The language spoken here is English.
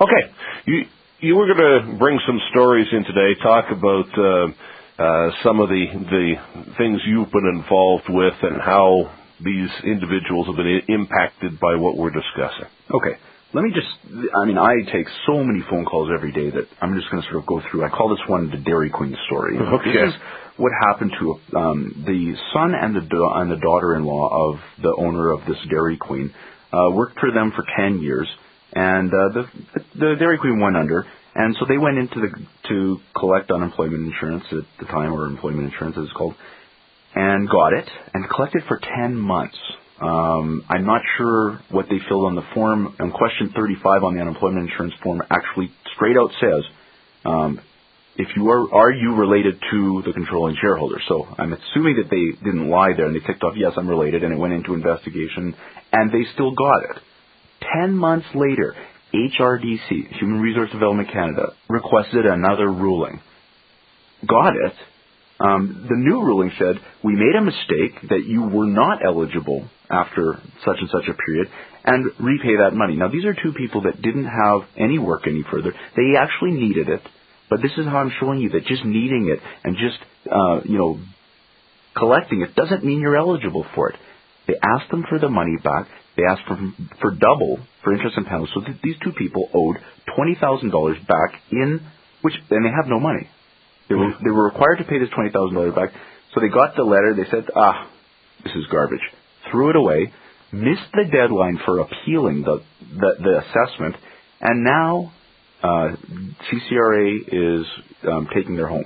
Okay, you were going to bring some stories in today, talk about some of the things you've been involved with and how these individuals have been impacted by what we're discussing. Okay. Let me I take so many phone calls every day that I'm just going to sort of go through. I call this one the Dairy Queen story. Okay. This is what happened to the son and the daughter-in-law of the owner of this Dairy Queen. Worked for them for 10 years, and the Dairy Queen went under, and so they went to collect unemployment insurance at the time, or employment insurance as it's called, and got it, and collected for 10 months. I'm not sure what they filled on the form, and question 35 on the unemployment insurance form actually straight out says, if you are you related to the controlling shareholder? So I'm assuming that they didn't lie there, and they ticked off, yes, I'm related, and it went into investigation, and they still got it. 10 months later, HRDC, Human Resource Development Canada, requested another ruling. Got it. The new ruling said, we made a mistake that you were not eligible after such and such a period, and repay that money. Now, these are two people that didn't have any work any further. They actually needed it, but this is how I'm showing you that just needing it and just, collecting it doesn't mean you're eligible for it. They asked them for the money back. They asked for double for interest and penalties. So these two people owed $20,000 back and they have no money. They were required to pay this $20,000 back. So they got the letter. They said, this is garbage. Threw it away. Missed the deadline for appealing the assessment. And now CCRA is taking their home.